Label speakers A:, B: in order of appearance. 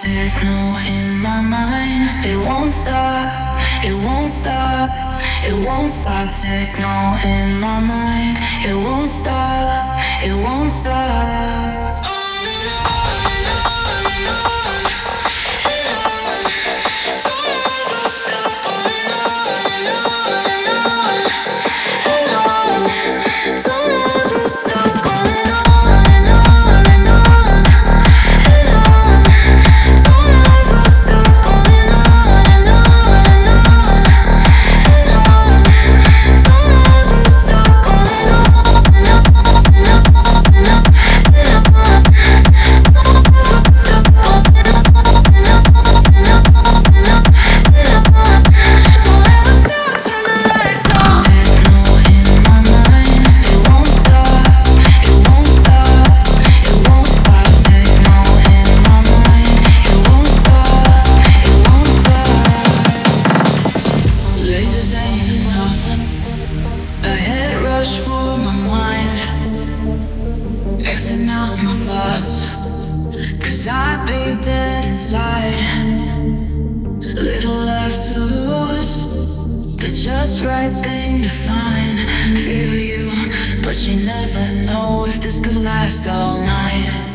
A: techno in my mind. It won't stop, it won't stop, it won't stop. Techno in my mind. It won't stop, it won't stop. For my mind, Xing out my thoughts, 'cause I'd be dead inside. Little left to lose, the just right thing to find. Feel you, but you never know if this could last all night.